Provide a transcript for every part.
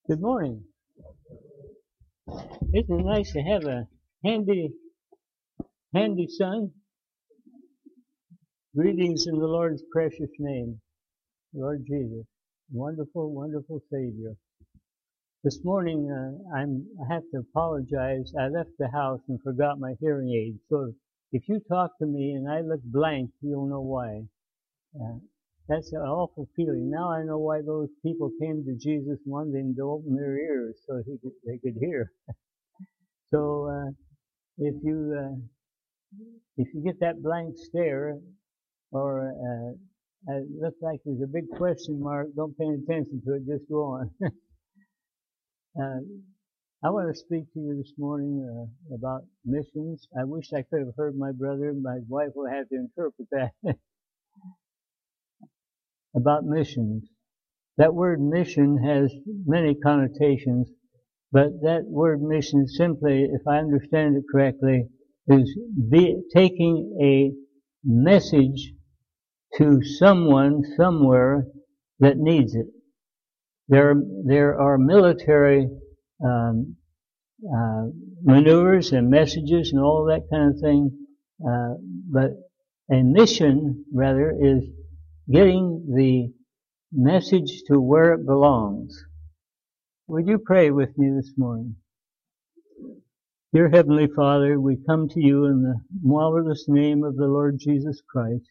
Good morning. Isn't it nice to have a handy son? Greetings in the Lord's precious name, Lord Jesus, wonderful, wonderful Savior. This morning, I have to apologize. I left the house and forgot my hearing aid. So if you talk to me and I look blank, you'll know why. Uh, that's an awful feeling. Now I know why those people came to Jesus wanting to open their ears so they could hear. So if you get that blank stare, or it looks like there's a big question mark, don't pay attention to it, just go on. I want to speak to you this morning about missions. I wish I could have heard my brother. My wife will have to interpret that. About missions. That word mission has many connotations, but that word mission simply, if I understand it correctly, is taking a message to someone somewhere that needs it. There are military maneuvers and messages and all that kind of thing, but a mission rather is getting the message to where it belongs. Would you pray with me this morning? Dear Heavenly Father, we come to you in the marvelous name of the Lord Jesus Christ.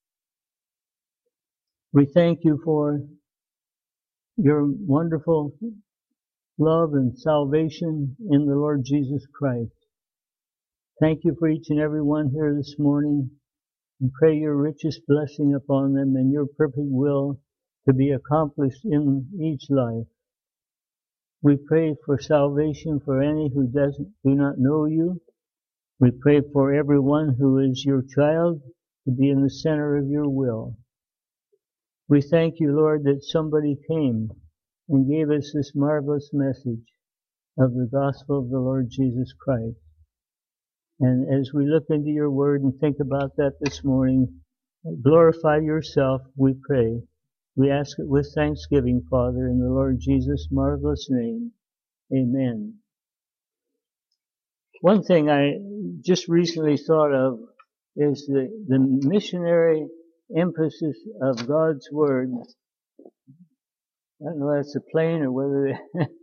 We thank you for your wonderful love and salvation in the Lord Jesus Christ. Thank you for each and every one here this morning, and pray your richest blessing upon them and your perfect will to be accomplished in each life. We pray for salvation for any who do not know you. We pray for everyone who is your child to be in the center of your will. We thank you, Lord, that somebody came and gave us this marvelous message of the gospel of the Lord Jesus Christ. And as we look into your word and think about that this morning, glorify yourself, we pray. We ask it with thanksgiving, Father, in the Lord Jesus' marvelous name. Amen. One thing I just recently thought of is the missionary emphasis of God's word. I don't know if it's a plane or whether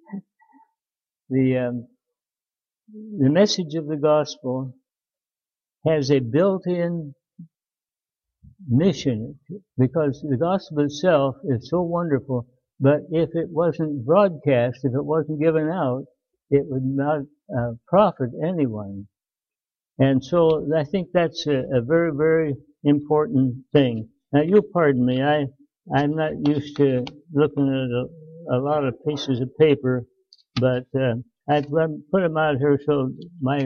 the message of the gospel has a built-in mission, because the gospel itself is so wonderful, but if it wasn't broadcast, if it wasn't given out, it would not profit anyone. And so I think that's a very, very important thing. Now you'll pardon me, I'm not used to looking at a lot of pieces of paper, but I've put them out here so my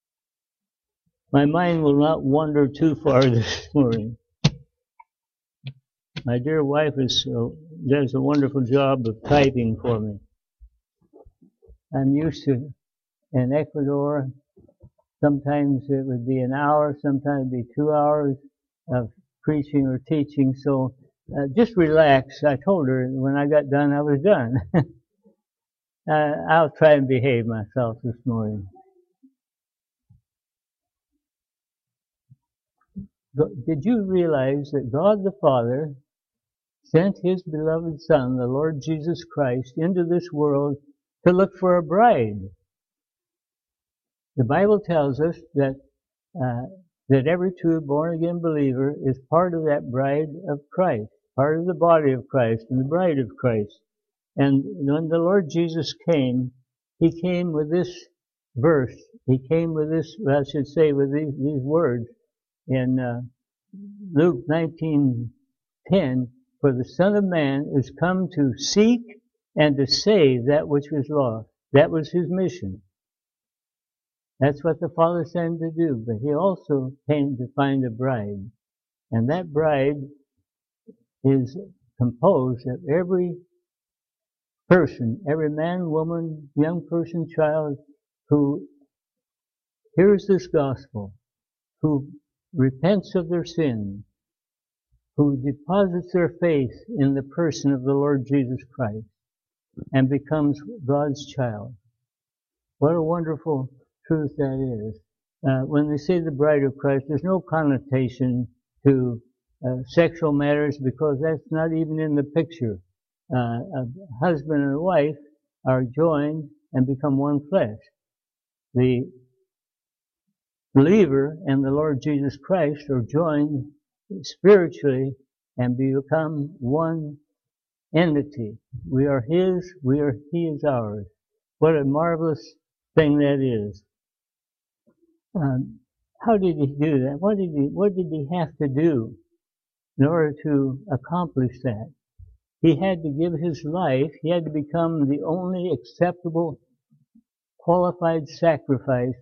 mind will not wander too far this morning. My dear wife does a wonderful job of typing for me. I'm used to, in Ecuador, sometimes it would be an hour, sometimes it would be 2 hours of preaching or teaching. So just relax. I told her when I got done, I was done. I'll try and behave myself this morning. Did you realize that God the Father sent His beloved Son, the Lord Jesus Christ, into this world to look for a bride? The Bible tells us that every true born-again believer is part of that bride of Christ, part of the body of Christ and the bride of Christ. And when the Lord Jesus came, He came with this verse. He came with this, I should say, with these words in Luke 19:10, for the Son of Man is come to seek and to save that which was lost. That was His mission. That's what the Father sent Him to do, but He also came to find a bride. And that bride is composed of every person, every man, woman, young person, child, who hears this gospel, who repents of their sin, who deposits their faith in the person of the Lord Jesus Christ. and becomes God's child. What a wonderful truth that is. When they say the bride of Christ, there's no connotation to sexual matters because that's not even in the picture. A husband and a wife are joined and become one flesh. The believer and the Lord Jesus Christ are joined spiritually and become one entity. We are His, He is ours. What a marvelous thing that is. How did He do that? What did He have to do in order to accomplish that? He had to give His life. He had to become the only acceptable, qualified sacrifice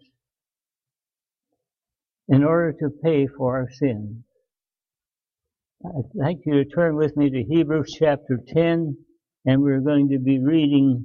in order to pay for our sins. I'd like you to turn with me to Hebrews chapter 10, and we're going to be reading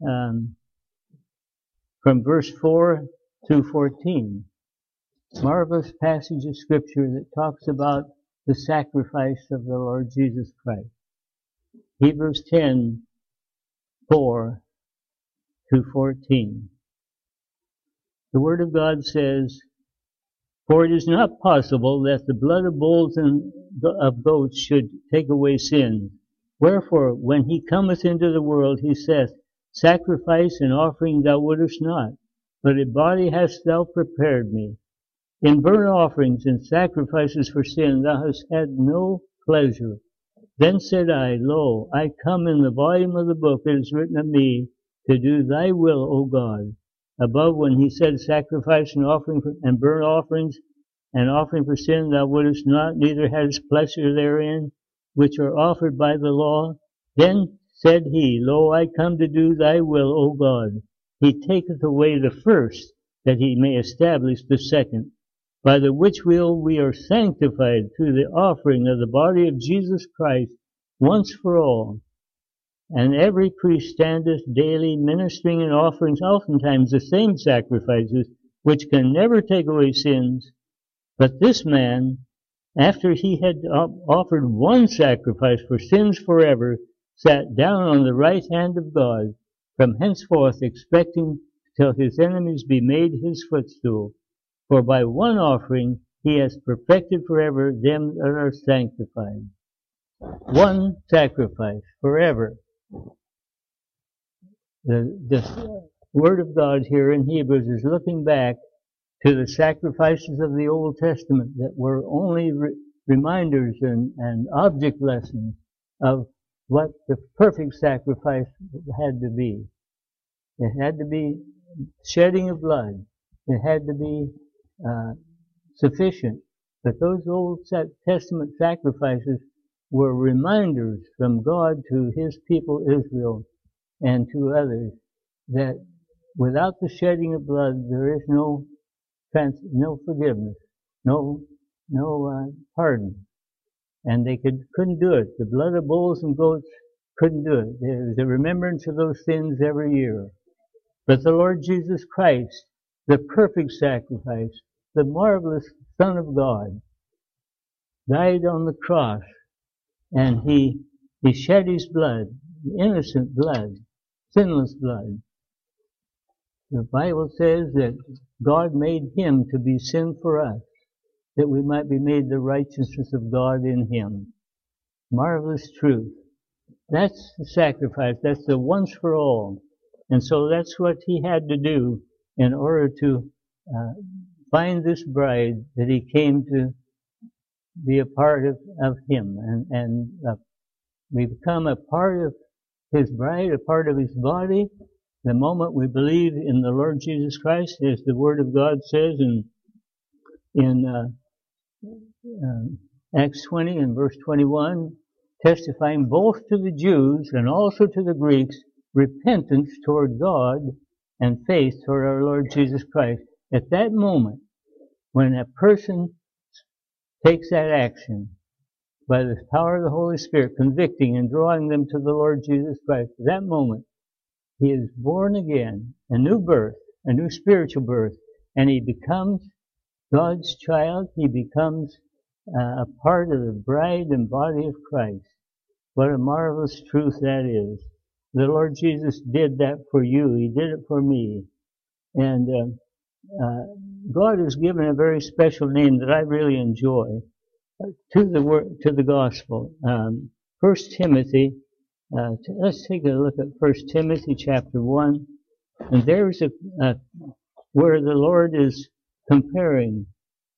from verse 4 through 14. Marvelous passage of Scripture that talks about the sacrifice of the Lord Jesus Christ. Hebrews 10, 4 through 14. The Word of God says, "For it is not possible that the blood of bulls and of goats should take away sins. Wherefore, when He cometh into the world, He saith, Sacrifice and offering thou wouldest not, but a body hast thou prepared me. In burnt offerings and sacrifices for sin thou hast had no pleasure. Then said I, Lo, I come. In the volume of the book it is written of me, to do thy will, O God. Above, when He said, Sacrifice and offering and burnt offerings and offering for sin thou wouldest not, neither hadst pleasure therein, which are offered by the law. Then said He, Lo, I come to do thy will, O God. He taketh away the first, that He may establish the second. By the which will we are sanctified through the offering of the body of Jesus Christ once for all. And every priest standeth daily ministering and offerings oftentimes the same sacrifices, which can never take away sins. But this man, after he had offered one sacrifice for sins forever, sat down on the right hand of God, from henceforth expecting till his enemies be made his footstool. For by one offering He has perfected forever them that are sanctified. One sacrifice forever. The Word of God here in Hebrews is looking back to the sacrifices of the Old Testament that were only reminders and object lessons of what the perfect sacrifice had to be. It had to be shedding of blood. It had to be sufficient. But those Old Testament sacrifices were reminders from God to His people Israel and to others that without the shedding of blood there is no forgiveness, no pardon. And they couldn't do it. The blood of bulls and goats couldn't do it. There was a remembrance of those sins every year. But the Lord Jesus Christ, the perfect sacrifice, the marvelous Son of God, died on the cross, and He shed His blood, innocent blood, sinless blood. The Bible says that God made Him to be sin for us, that we might be made the righteousness of God in Him. Marvelous truth. That's the sacrifice. That's the once for all. And so that's what He had to do in order to find this bride that He came to be a part of Him. And we become a part of His bride, a part of His body, the moment we believe in the Lord Jesus Christ, as the Word of God says in Acts 20 and verse 21, testifying both to the Jews and also to the Greeks repentance toward God and faith toward our Lord Jesus Christ. At that moment, when a person takes that action by the power of the Holy Spirit, convicting and drawing them to the Lord Jesus Christ, at that moment, he is born again, a new birth, a new spiritual birth, and he becomes God's child. He becomes a part of the bride and body of Christ. What a marvelous truth that is. the Lord Jesus did that for you. He did it for me. And God has given a very special name that I really enjoy to the gospel. 1 Timothy, let's take a look at 1 Timothy chapter 1. And there's where the Lord is comparing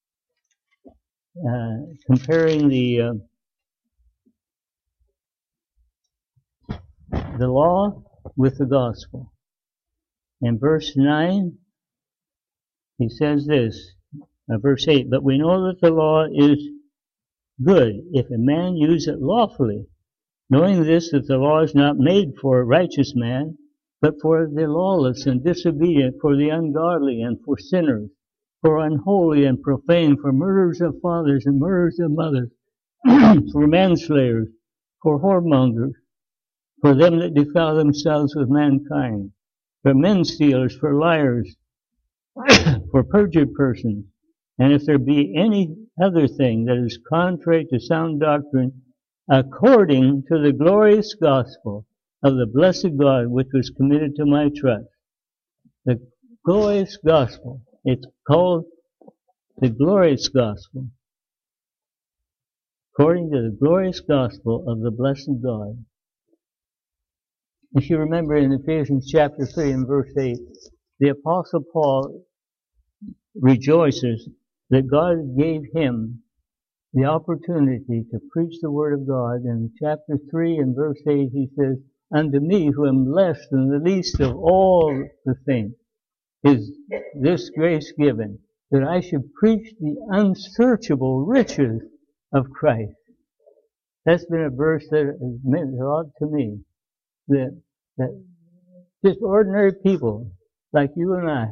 the law with the gospel. In verse 9, he says this, verse 8, but we know that the law is good if a man use it lawfully, knowing this, that the law is not made for a righteous man, but for the lawless and disobedient, for the ungodly and for sinners, for unholy and profane, for murderers of fathers and murderers of mothers, for manslayers, for whoremongers, for them that defile themselves with mankind, for men stealers, for liars, for perjured persons, and if there be any other thing that is contrary to sound doctrine, according to the glorious gospel of the blessed God, which was committed to my trust. The glorious gospel. It's called the glorious gospel. According to the glorious gospel of the blessed God. If you remember in Ephesians chapter 3 and verse 8, the Apostle Paul rejoices that God gave him the opportunity to preach the Word of God. In chapter 3 and verse 8 he says, unto me who am less than the least of all the saints is this grace given, that I should preach the unsearchable riches of Christ. That's been a verse that has meant a lot to me. That just ordinary people like you and I,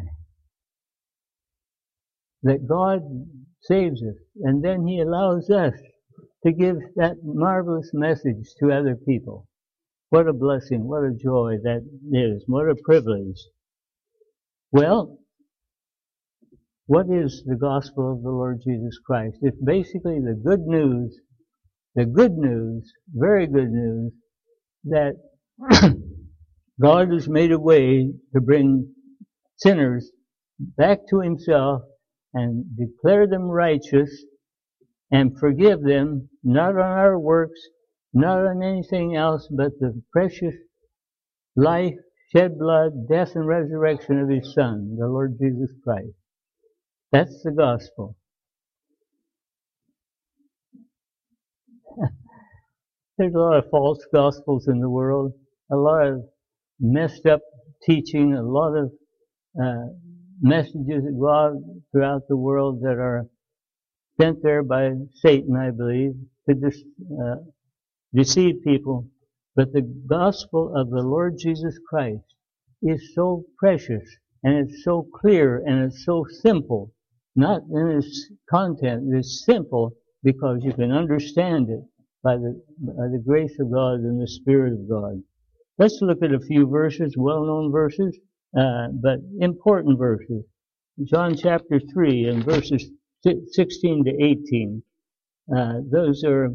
that God saves us, and then He allows us to give that marvelous message to other people. What a blessing, what a joy that is, what a privilege. Well, what is the gospel of the Lord Jesus Christ? It's basically the good news, very good news, that God has made a way to bring sinners back to Himself and declare them righteous and forgive them, not on our works, not on anything else, but the precious life, shed blood, death, and resurrection of His Son, the Lord Jesus Christ. That's the gospel. There's a lot of false gospels in the world, a lot of messed up teaching, a lot of messages that go out throughout the world that are sent there by Satan, I believe, to deceive people. But the gospel of the Lord Jesus Christ is so precious, and it's so clear, and it's so simple. Not in its content, it's simple because you can understand it by the grace of God and the Spirit of God. Let's look at a few verses, well-known verses, but important verses. John chapter 3 and verses 16 to 18. Those are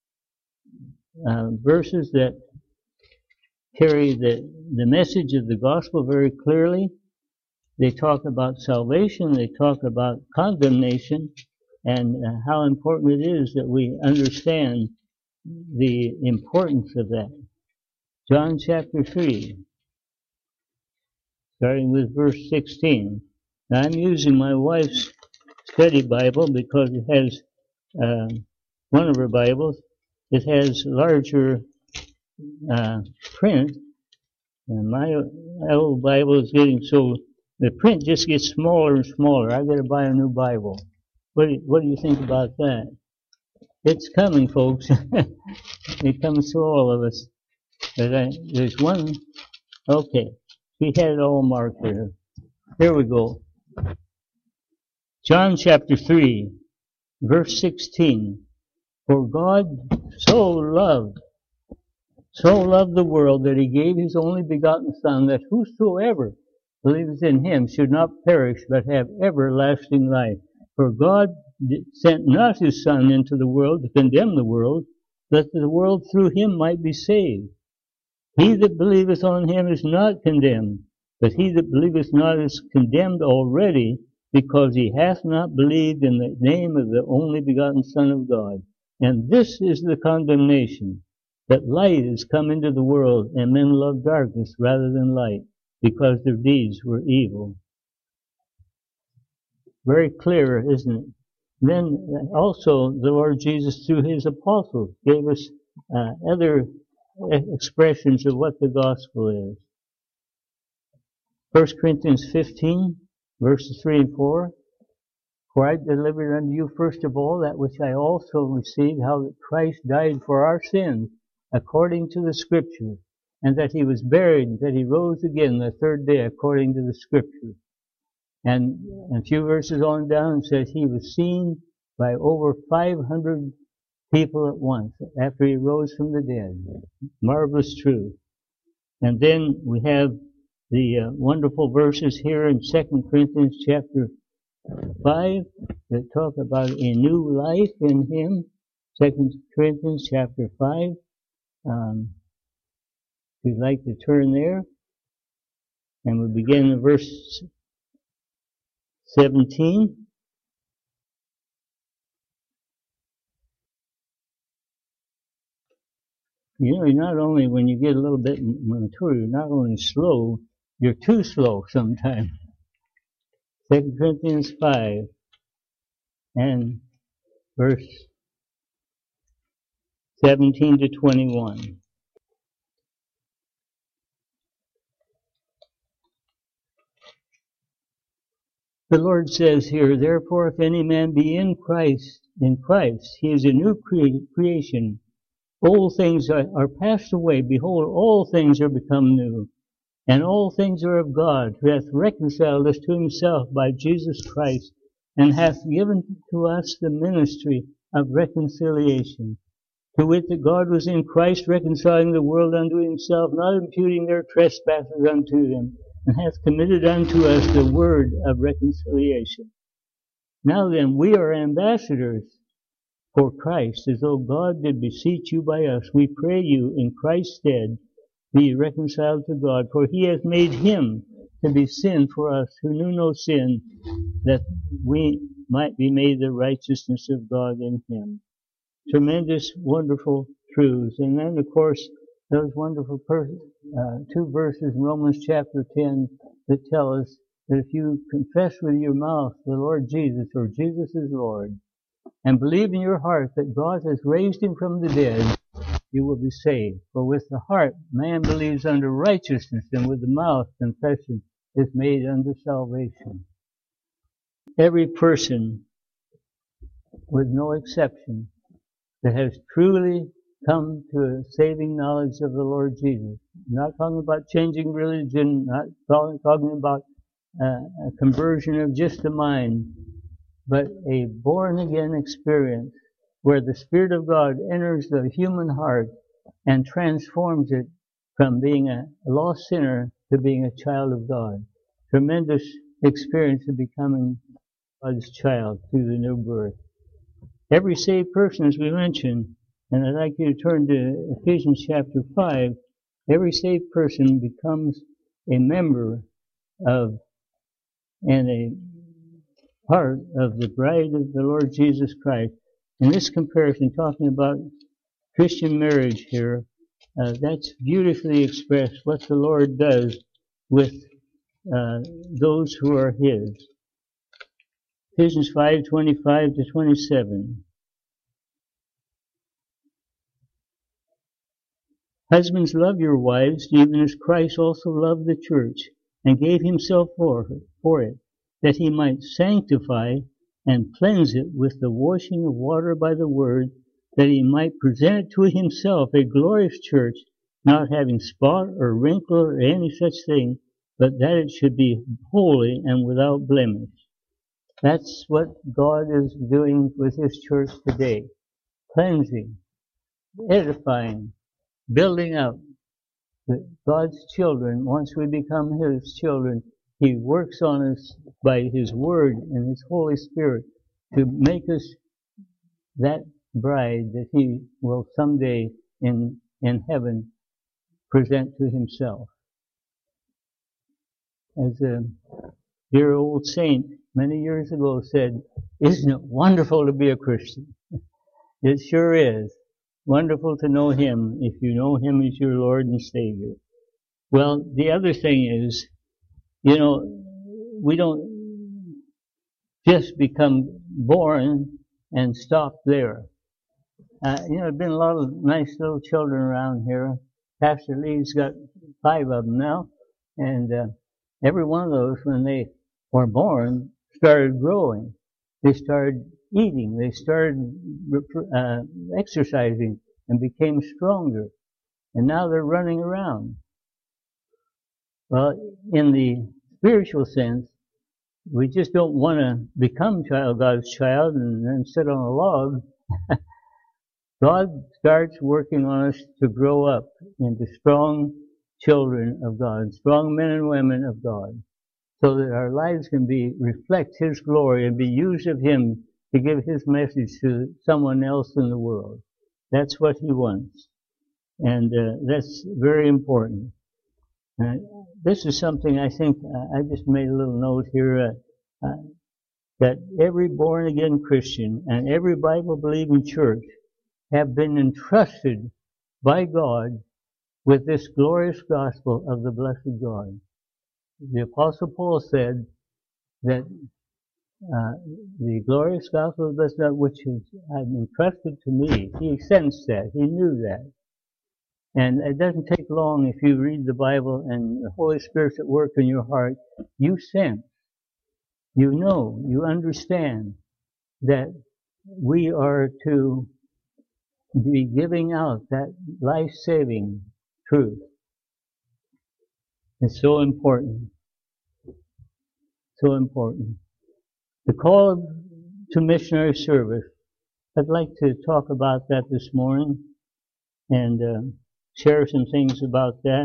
verses that carry the message of the gospel very clearly. They talk about salvation, they talk about condemnation, and how important it is that we understand the importance of that. John chapter 3, starting with verse 16. Now, I'm using my wife's study Bible because it has, one of her Bibles, it has larger print, and my old Bible is getting so, the print just gets smaller and smaller. I've got to buy a new Bible. What do you think about that? It's coming, folks. It comes to all of us. But there's one, okay, he had it all marked there. Here we go. John chapter 3, verse 16. For God so loved the world that He gave His only begotten Son, that whosoever believes in Him should not perish, but have everlasting life. For God sent not His Son into the world to condemn the world, that the world through Him might be saved. He that believeth on him is not condemned, but he that believeth not is condemned already, because he hath not believed in the name of the only begotten Son of God. And this is the condemnation, that light is come into the world, and men love darkness rather than light, because their deeds were evil. Very clear, isn't it? Then also the Lord Jesus, through his apostles, gave us other expressions of what the gospel is. 1 Corinthians 15, verses 3 and 4. For I delivered unto you first of all that which I also received, how that Christ died for our sins, according to the Scripture, and that he was buried, and that he rose again the third day, according to the Scripture. And a few verses on down, it says he was seen by over 500 people at once after he rose from the dead. Marvelous truth. And then we have the wonderful verses here in 2 Corinthians chapter 5 that talk about a new life in him. 2 Corinthians chapter 5. If you'd like to turn there. And we begin in verse 17. You know, you're not only, when you get a little bit mature, you're not only slow, you're too slow sometimes. 2 Corinthians 5 and verse 17 to 21. The Lord says here, therefore, if any man be in Christ, he is a new creation. Old things are passed away. Behold, all things are become new. And all things are of God, who hath reconciled us to himself by Jesus Christ, and hath given to us the ministry of reconciliation. To wit, that God was in Christ reconciling the world unto himself, not imputing their trespasses unto them, and hath committed unto us the word of reconciliation. Now then, we are ambassadors for Christ, as though God did beseech you by us. We pray you in Christ's stead, be reconciled to God, for he hath made him to be sin for us who knew no sin, that we might be made the righteousness of God in him. Tremendous, wonderful truths. And then, of course, those wonderful two verses in Romans chapter 10 that tell us that if you confess with your mouth the Lord Jesus, or Jesus is Lord, and believe in your heart that God has raised him from the dead, you will be saved. For with the heart man believes unto righteousness, and with the mouth confession is made unto salvation. Every person, with no exception, that has truly come to a saving knowledge of the Lord Jesus. I'm not talking about changing religion, not talking about a conversion of just the mind, but a born-again experience where the Spirit of God enters the human heart and transforms it from being a lost sinner to being a child of God. Tremendous experience of becoming God's child through the new birth. Every saved person, as we mentioned, and I'd like you to turn to Ephesians chapter 5, every saved person becomes a member of and a part of the bride of the Lord Jesus Christ. In this comparison, talking about Christian marriage here, that's beautifully expressed what the Lord does with those who are his. Ephesians 5:25 to 27. Husbands, love your wives, even as Christ also loved the church, and gave himself for it, that he might sanctify and cleanse it with the washing of water by the word, that he might present it to himself a glorious church, not having spot or wrinkle or any such thing, but that it should be holy and without blemish. That's what God is doing with his church today. Cleansing, edifying, building up God's children. Once we become his children, he works on us by his word and his Holy Spirit to make us that bride that he will someday in heaven present to himself. As a dear old saint many years ago said, "Isn't it wonderful to be a Christian?" It sure is. Wonderful to know him if you know him as your Lord and Savior. Well, the other thing is, we don't just become born and stop there. There's been a lot of nice little children around here. Pastor Lee's got 5 of them now, and every one of those, when they were born, started growing. They started eating. They started exercising and became stronger. And now they're running around. Well, in the spiritual sense, we just don't want to become God's child and then sit on a log. God starts working on us to grow up into strong children of God, strong men and women of God, so that our lives can reflect His glory and be used of Him to give His message to someone else in the world. That's what He wants. And that's very important. This is something I think, I just made a little note here, that every born-again Christian and every Bible-believing church have been entrusted by God with this glorious gospel of the blessed God. The Apostle Paul said that the glorious gospel of the blessed God, which is entrusted to me, he sensed that, he knew that. And it doesn't take long if you read the Bible and the Holy Spirit's at work in your heart. You sense, you know, you understand that we are to be giving out that life-saving truth. It's so important. So important. The call to missionary service. I'd like to talk about that this morning and share some things about that.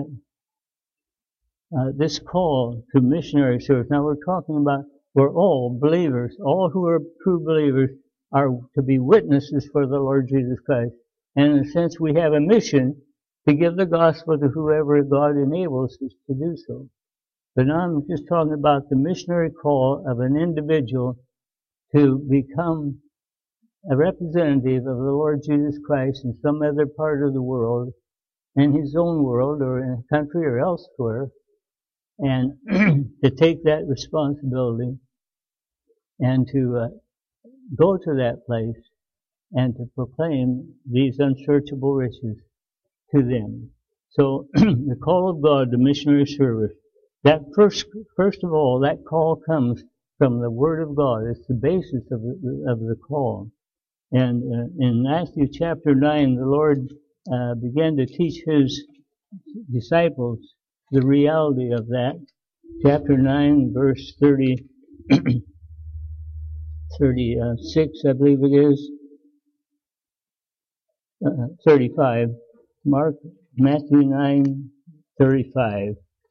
This call to missionary service. Now we're talking about, we're all believers. All who are true believers are to be witnesses for the Lord Jesus Christ. And in a sense, we have a mission to give the gospel to whoever God enables us to do so. But now I'm just talking about the missionary call of an individual to become a representative of the Lord Jesus Christ in some other part of the world, in his own world or in a country or elsewhere, and to take that responsibility and to go to that place and to proclaim these unsearchable riches to them. So the call of God to missionary service, that first of all, that call comes from the Word of God. It's the basis of the call. And in Matthew chapter 9, the Lord began to teach His disciples the reality of that. Chapter 9, verse 36, I believe it is. 35. Matthew 9:35.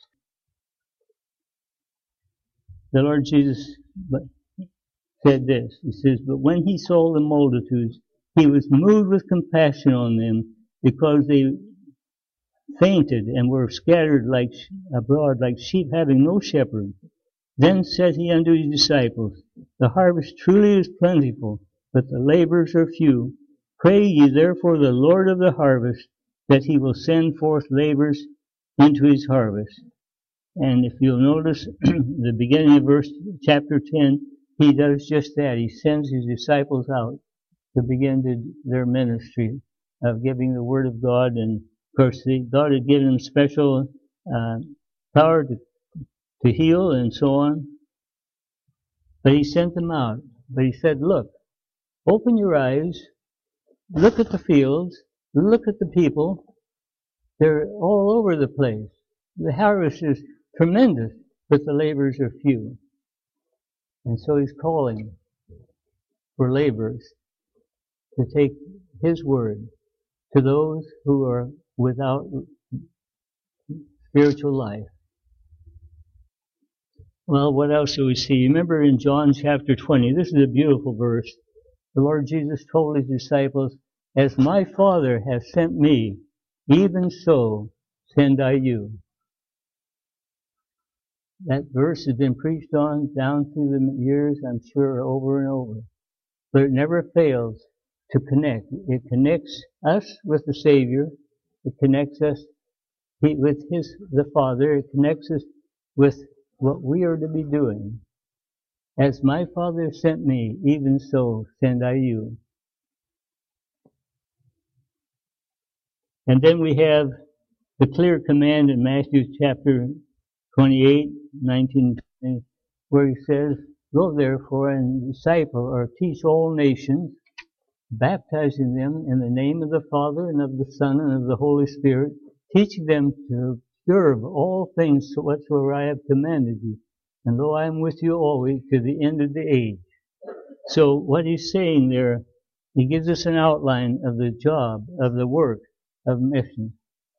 The Lord Jesus said this. He says, "But when He saw the multitudes, He was moved with compassion on them, because they fainted and were scattered abroad like sheep having no shepherd. Then said He unto His disciples, The harvest truly is plentiful, but the laborers are few. Pray ye therefore the Lord of the harvest, that He will send forth laborers into His harvest." And if you'll notice, the beginning of chapter 10, He does just that. He sends His disciples out to begin their ministry of giving the Word of God. And of course, God had given them special power to heal and so on. But He sent them out. But He said, look, open your eyes, look at the fields, look at the people. They're all over the place. The harvest is tremendous, but the laborers are few. And so He's calling for laborers to take His word to those who are without spiritual life. Well, what else do we see? Remember in John chapter 20, this is a beautiful verse. The Lord Jesus told His disciples, "As my Father has sent me, even so send I you. That verse has been preached on down through the years, I'm sure, over and over. But it never fails to connect. It connects us with the Savior. It connects us with the Father. It connects us with what we are to be doing. As my Father sent me, even so send I you. And then we have the clear command in Matthew chapter 28, 19, 20, where he says, go therefore and disciple or teach all nations, baptizing them in the name of the Father and of the Son and of the Holy Spirit, teaching them to observe all things whatsoever I have commanded you. And lo, I am with you always to the end of the age. So what he's saying there, he gives us an outline of the job, of the work of mission.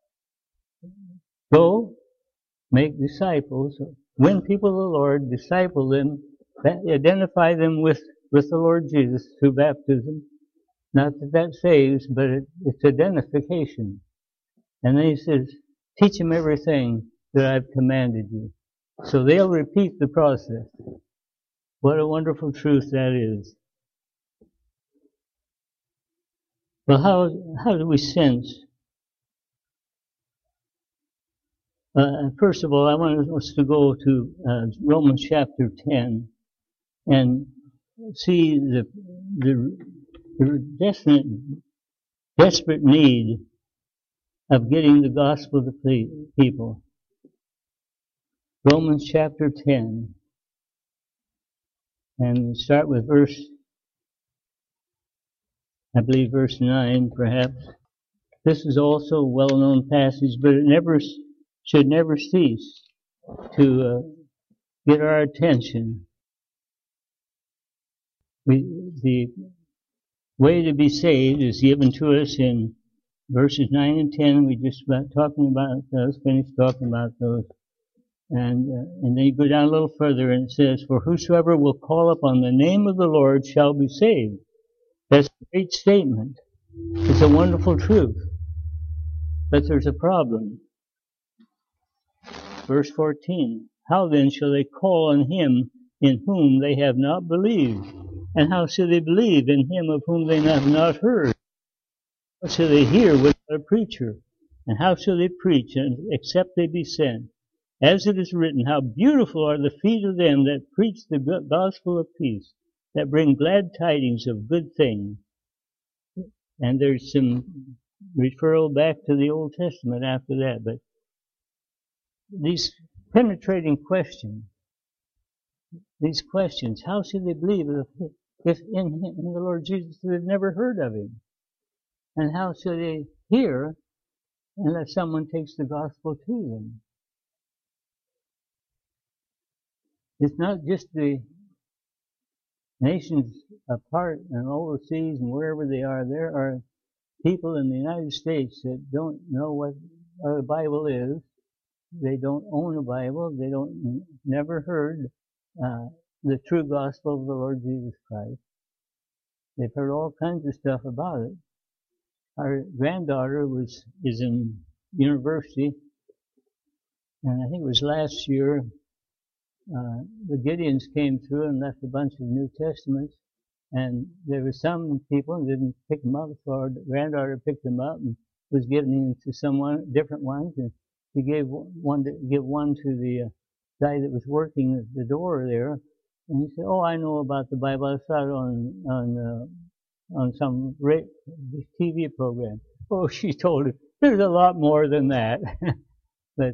Go, make disciples, win people to the Lord, disciple them, identify them with the Lord Jesus through baptism. Not that saves, but it's identification. And then he says, teach them everything that I've commanded you. So they'll repeat the process. What a wonderful truth that is. Well, how do we sense? First of all, I want us to go to Romans chapter 10 and see the desperate need of getting the gospel to people. Romans chapter 10, and start with verse 9 perhaps. This is also a well-known passage, but it should never cease to get our attention. The way to be saved is given to us in verses 9 and 10. We just finished talking about those. And then you go down a little further and it says, for whosoever will call upon the name of the Lord shall be saved. That's a great statement. It's a wonderful truth. But there's a problem. Verse 14, how then shall they call on him in whom they have not believed? And how shall they believe in him of whom they have not heard? How shall they hear without a preacher? And how shall they preach except they be sent? As it is written, how beautiful are the feet of them that preach the gospel of peace, that bring glad tidings of good things. And there's some referral back to the Old Testament after that, but these penetrating questions, how should they believe if in the Lord Jesus they've never heard of him? And how should they hear unless someone takes the gospel to them? It's not just the nations apart and overseas and wherever they are. There are people in the United States that don't know what a Bible is. They don't own a Bible. They never heard the true gospel of the Lord Jesus Christ. They've heard all kinds of stuff about it. Our granddaughter is in university, and I think it was last year. The Gideons came through and left a bunch of New Testaments, and there were some people who didn't pick them up, so our granddaughter picked them up and was giving them to different ones, and she gave one to the guy that was working at the door there, and he said, "Oh, I know about the Bible. I saw it on some TV program." Oh, she told him, "There's a lot more than that." But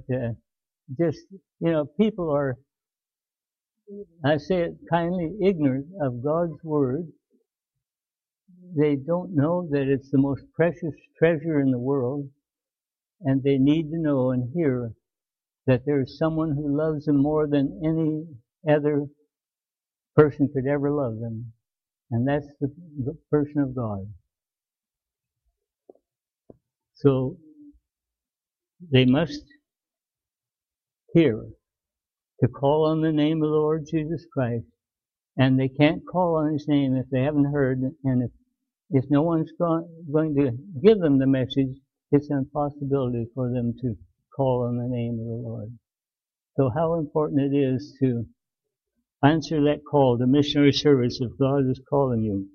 people are, I say it kindly, ignorant of God's Word. They don't know that it's the most precious treasure in the world, and they need to know and hear that there is someone who loves them more than any other person could ever love them, and that's the person of God. So they must hear to call on the name of the Lord Jesus Christ, and they can't call on his name if they haven't heard, and if no one's going to give them the message, it's an impossibility for them to call on the name of the Lord. So how important it is to answer that call to missionary service if God is calling you.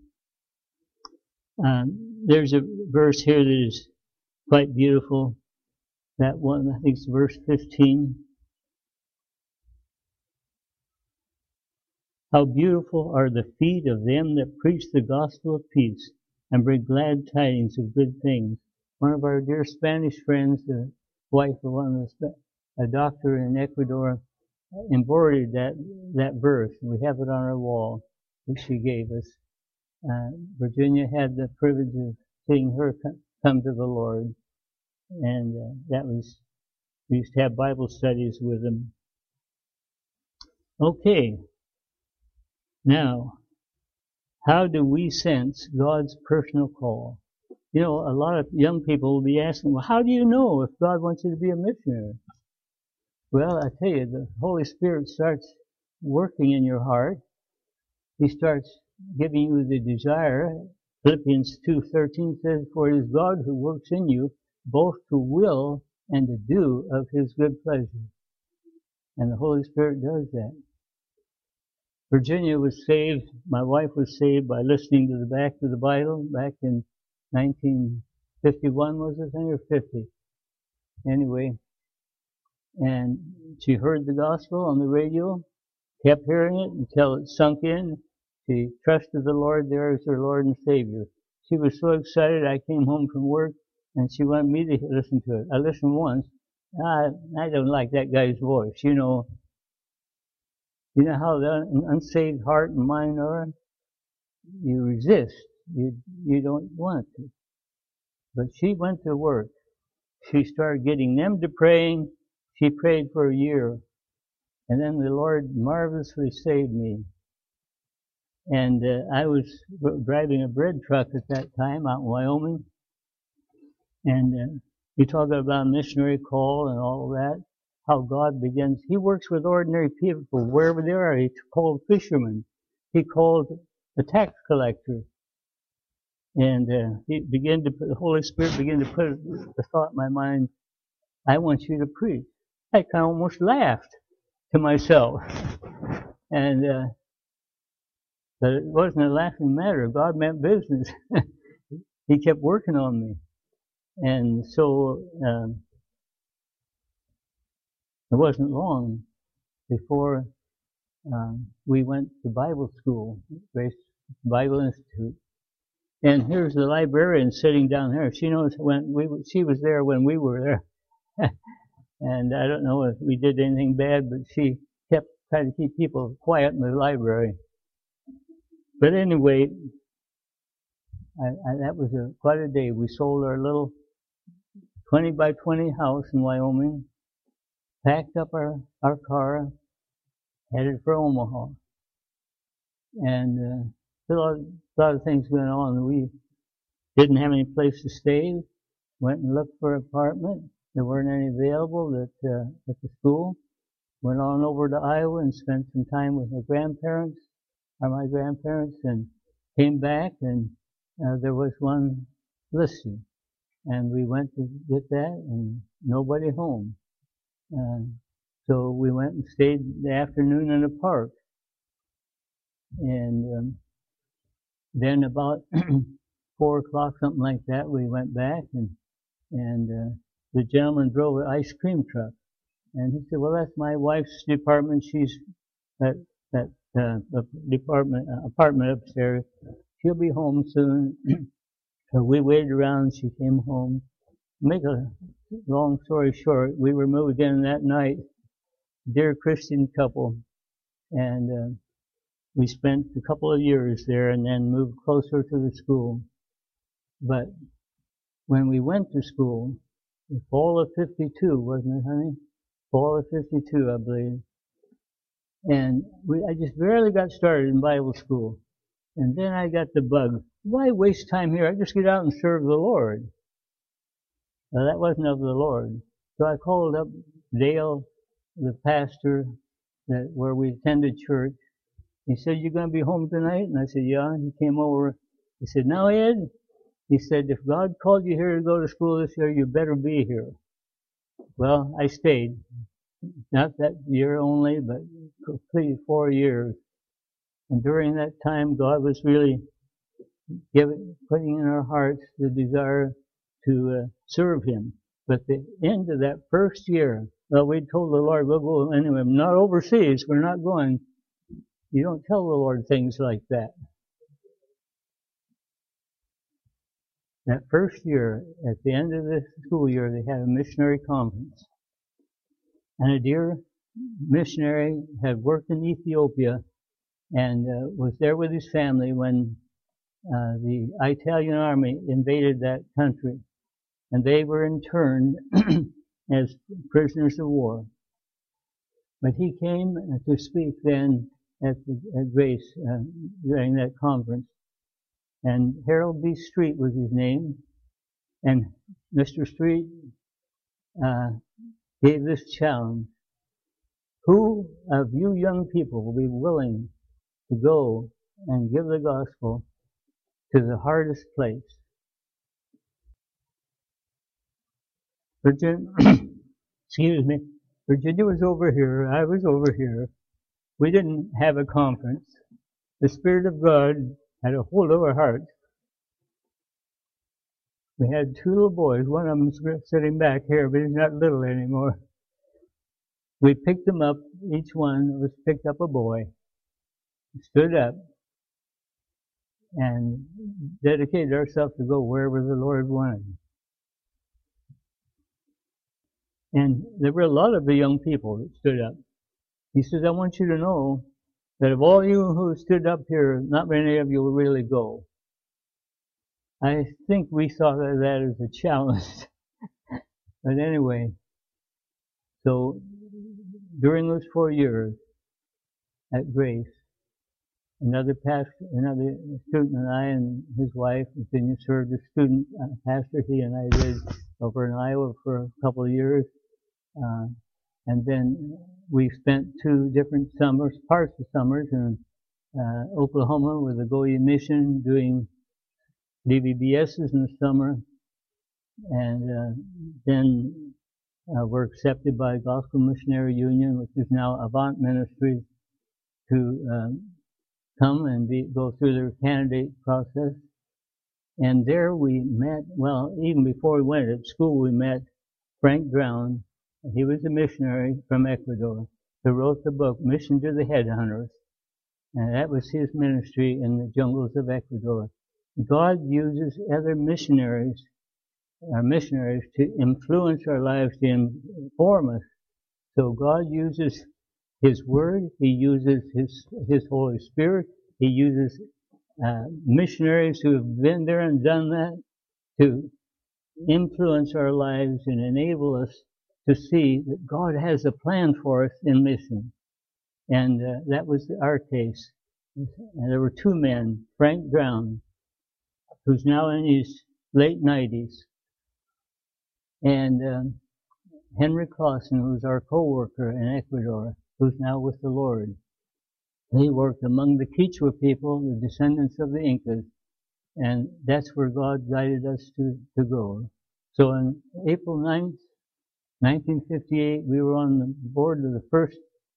There's a verse here that is quite beautiful. That one, I think it's verse 15. How beautiful are the feet of them that preach the gospel of peace and bring glad tidings of good things. One of our dear Spanish friends, the wife of one of a doctor in Ecuador, embroidered that verse. We have it on our wall that she gave us. Virginia had the privilege of seeing her come to the Lord, and we used to have Bible studies with them. Okay, now, how do we sense God's personal call? You know, a lot of young people will be asking, well, how do you know if God wants you to be a missionary? Well, I tell you, the Holy Spirit starts working in your heart. He starts giving you the desire. Philippians 2:13 says, for it is God who works in you both to will and to do of His good pleasure. And the Holy Spirit does that. Virginia was saved, my wife was saved by listening to the back of the Bible back in 1951, was it, or 50? Anyway, and she heard the gospel on the radio, kept hearing it until it sunk in. She trusted the Lord there as her Lord and Savior. She was so excited. I came home from work and she wanted me to listen to it. I listened once. I don't like that guy's voice. You know how the unsaved heart and mind are? You resist. You don't want to. But she went to work. She started getting them to praying. She prayed for a year. And then the Lord marvelously saved me. And I was driving a bread truck at that time out in Wyoming. And you talk about missionary call and all that. How God begins. He works with ordinary people wherever they are. He called fishermen. He called a tax collector. And the Holy Spirit began to put the thought in my mind, I want you to preach. I kind of almost laughed to myself. And but it wasn't a laughing matter. God meant business. He kept working on me. And so it wasn't long before we went to Bible school, Grace Bible Institute. And here's the librarian sitting down there. She knows she was there when we were there. And I don't know if we did anything bad, but she kept trying to keep people quiet in the library. But anyway, that was quite a day. We sold our little 20 by 20 house in Wyoming, packed up our car, headed for Omaha. And a lot of things going on. We didn't have any place to stay. Went and looked for an apartment. There weren't any available at the school. Went on over to Iowa and spent some time with my grandparents, and came back, and there was one listed. And we went to get that, and nobody home. So we went and stayed the afternoon in a park. And then about 4 o'clock, something like that, we went back, and the gentleman drove an ice cream truck. And he said, well, that's my wife's department. She's that apartment upstairs. She'll be home soon. So we waited around. She came home. Make a long story short, we were moved in that night. Dear Christian couple. And we spent a couple of years there and then moved closer to the school. But when we went to school, the fall of 52, wasn't it, honey? Fall of 52, I believe. And I just barely got started in Bible school. And then I got the bug. Why waste time here? I just get out and serve the Lord. Now, that wasn't of the Lord. So I called up Dale, the pastor, where we attended church. He said, you going to be home tonight? And I said, yeah. He came over. He said, now, Ed, he said, if God called you here to go to school this year, you better be here. Well, I stayed. Not that year only, but complete 4 years. And during that time, God was really putting in our hearts the desire to serve Him. But the end of that first year, well, we told the Lord, we'll go anyway, not overseas, we're not going. You don't tell the Lord things like that. That first year, at the end of the school year, they had a missionary conference. And a dear missionary had worked in Ethiopia and was there with his family when the Italian army invaded that country. And they were interned as prisoners of war. But he came to speak then at Grace during that conference. And Harold B. Street was his name. And Mr. Street gave this challenge. Who of you young people will be willing to go and give the gospel to the hardest place? Virginia, excuse me, Virginia was over here, I was over here. We didn't have a conference. The Spirit of God had a hold of our hearts. We had 2 little boys, one of them's sitting back here, but he's not little anymore. We picked them up, each one of us picked up a boy, stood up, and dedicated ourselves to go wherever the Lord wanted. And there were a lot of the young people that stood up. He says, I want you to know that of all you who stood up here, not many of you will really go. I think we saw that as a challenge. But anyway, so during those 4 years at Grace, another student and I and his wife continued to serve the student pastor. He and I did over in Iowa for a couple of years. And then we spent 2 different summers, parts of summers in Oklahoma with the Goya Mission doing DVBSs in the summer. And then were accepted by Gospel Missionary Union, which is now Avant Ministries, to come and go through their candidate process. And there we met, well, even before we went at school, we met Frank Drown. He was a missionary from Ecuador who wrote the book, Mission to the Headhunters. And that was his ministry in the jungles of Ecuador. God uses other missionaries to influence our lives, to inform us. So God uses His Word, He uses His Holy Spirit, He uses missionaries who have been there and done that to influence our lives and enable us to see that God has a plan for us in mission. And that was our case. And there were 2 men, Frank Drown, who's now in his late 90s, and Henry Clausen, who's our co-worker in Ecuador, who's now with the Lord. He worked among the Quechua people, the descendants of the Incas, and that's where God guided us to go. So on April 9th, 1958, we were on the board of the first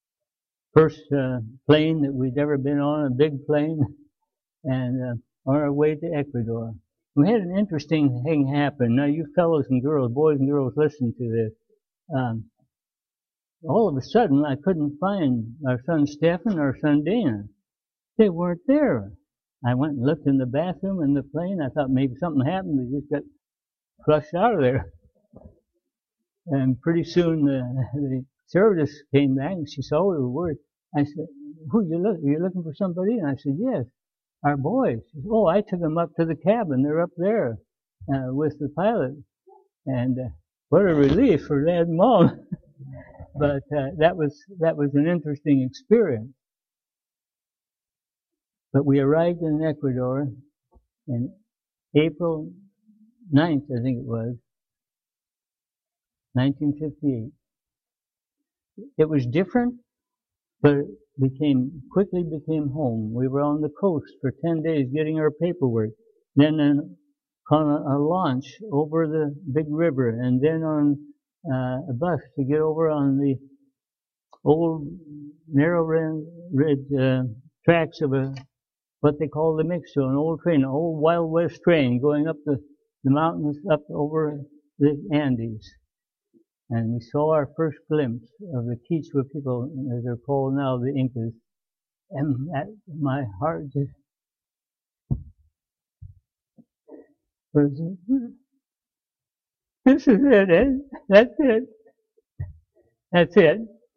plane that we'd ever been on, a big plane, and on our way to Ecuador. We had an interesting thing happen. Now, you fellows and girls, boys and girls, listen to this. All of a sudden, I couldn't find our son Stephen or our son Dana. They weren't there. I went and looked in the bathroom in the plane. I thought maybe something happened. They just got flushed out of there. And pretty soon the stewardess came back and she saw we were worried. I said, "Who you looking for somebody?" And I said, "Yes, our boys." She said, "Oh, I took them up to the cabin. They're up there with the pilot." And what a relief for Dad and Mom. But that was an interesting experience. But we arrived in Ecuador in April 9th, I think it was, 1958. It was different, but it quickly became home. We were on the coast for 10 days getting our paperwork, then on a launch over the big river, and then on a bus to get over on the old narrow red tracks of what they call the Mixto, an old train, an old Wild West train going up the mountains up over the Andes. And we saw our first glimpse of the Quichua people, as they're called now, the Incas. And my heart just was, this is it, Ed. That's it. That's it.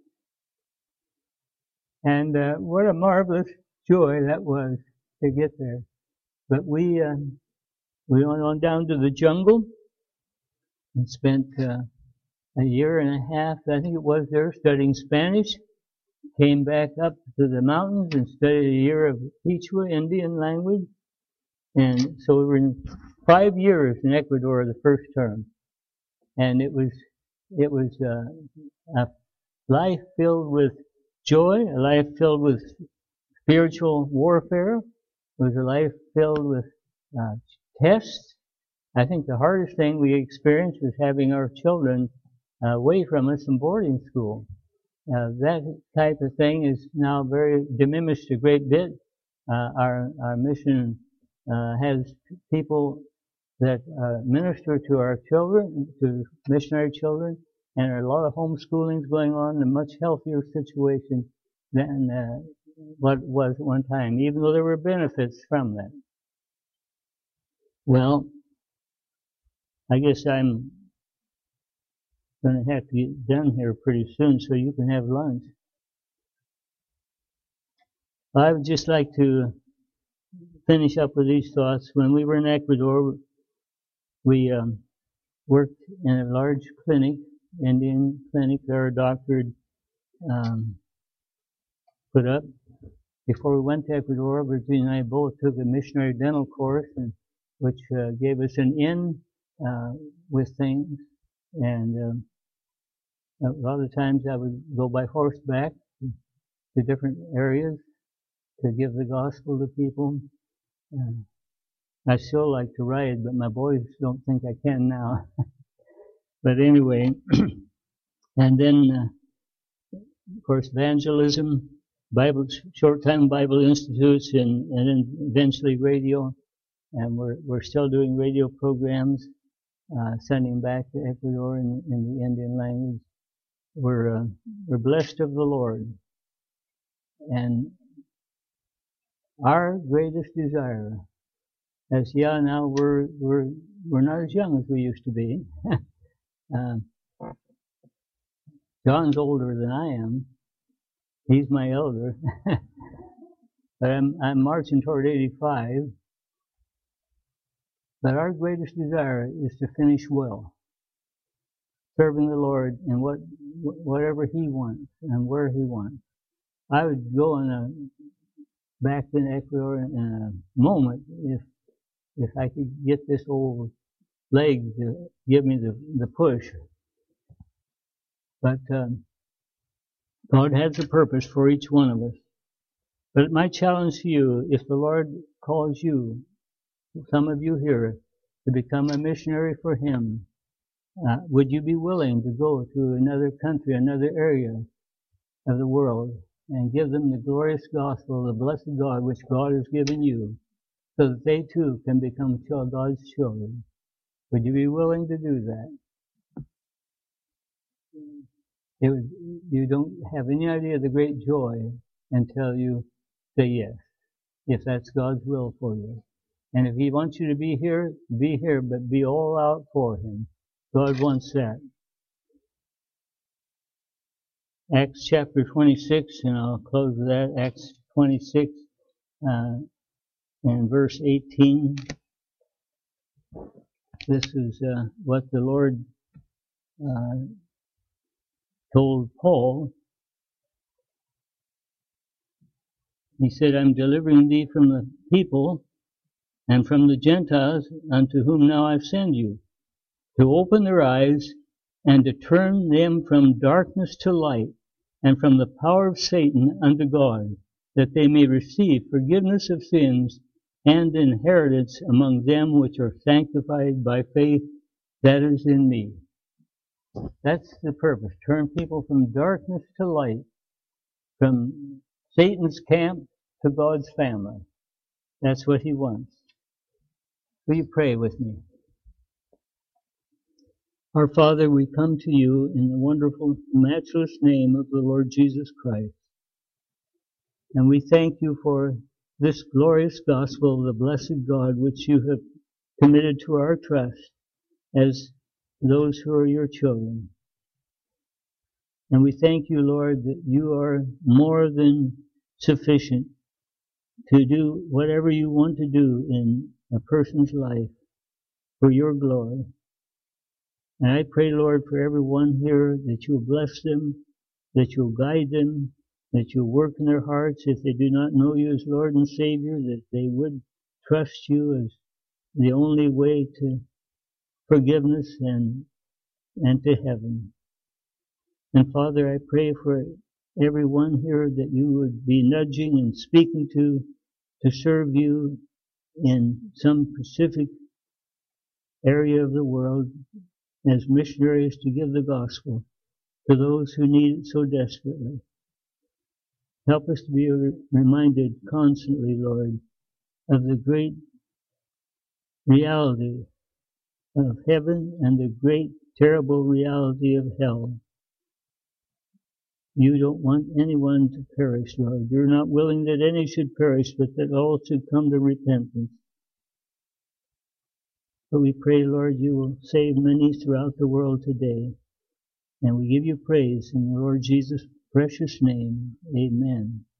And what a marvelous joy that was to get there. But we went on down to the jungle and spent a year and a half, I think it was, there studying Spanish. Came back up to the mountains and studied a year of Quichua, Indian language. And so we were in 5 years in Ecuador the first term. And it was a life filled with joy, a life filled with spiritual warfare. It was a life filled with tests. I think the hardest thing we experienced was having our children away from us in boarding school. That type of thing is now very diminished a great bit. Our mission has people that minister to our children, to missionary children, and there are a lot of homeschoolings going on in a much healthier situation than what it was at one time, even though there were benefits from that. Well, I guess I'm going to have to get done here pretty soon so you can have lunch. I would just like to finish up with these thoughts. When we were in Ecuador, we worked in a large clinic, Indian clinic that our doctor put up. Before we went to Ecuador, Virginia and I both took a missionary dental course, which gave us an in with things. And a lot of times I would go by horseback to different areas to give the gospel to people. I still like to ride, but my boys don't think I can now. But anyway, and then, of course, evangelism, short-time Bible institutes, and then eventually radio. And we're still doing radio programs, sending back to Ecuador in the Indian language. We're blessed of the Lord. And our greatest desire, now we're not as young as we used to be. John's older than I am. He's my elder. But I'm marching toward 85. But our greatest desire is to finish well, serving the Lord in whatever He wants and where He wants. I would go back in Ecuador in a moment if I could get this old leg to give me the push. But God has a purpose for each one of us. But my challenge to you, if the Lord calls you, some of you here, to become a missionary for Him, would you be willing to go to another country, another area of the world, and give them the glorious gospel, the blessed God which God has given you, so that they too can become God's children? Would you be willing to do that? You don't have any idea of the great joy until you say yes, if that's God's will for you. And if He wants you to be here, but be all out for Him. God wants that. Acts chapter 26, and I'll close with that. Acts 26 and verse 18. This is what the Lord told Paul. He said, I'm delivering thee from the people and from the Gentiles unto whom now I send you, to open their eyes and to turn them from darkness to light and from the power of Satan unto God, that they may receive forgiveness of sins and inheritance among them which are sanctified by faith that is in me. That's the purpose. Turn people from darkness to light, from Satan's camp to God's family. That's what he wants. Will you pray with me? Our Father, we come to you in the wonderful, matchless name of the Lord Jesus Christ. And we thank you for this glorious gospel of the blessed God which you have committed to our trust as those who are your children. And we thank you, Lord, that you are more than sufficient to do whatever you want to do in a person's life for your glory. And I pray, Lord, for everyone here that you'll bless them, that you'll guide them, that you'll work in their hearts if they do not know you as Lord and Savior, that they would trust you as the only way to forgiveness and to heaven. And Father, I pray for everyone here that you would be nudging and speaking to serve you in some specific area of the world as missionaries to give the gospel to those who need it so desperately. Help us to be reminded constantly, Lord, of the great reality of heaven and the great, terrible reality of hell. You don't want anyone to perish, Lord. You're not willing that any should perish, but that all should come to repentance. But we pray, Lord, you will save many throughout the world today. And we give you praise in the Lord Jesus' precious name. Amen.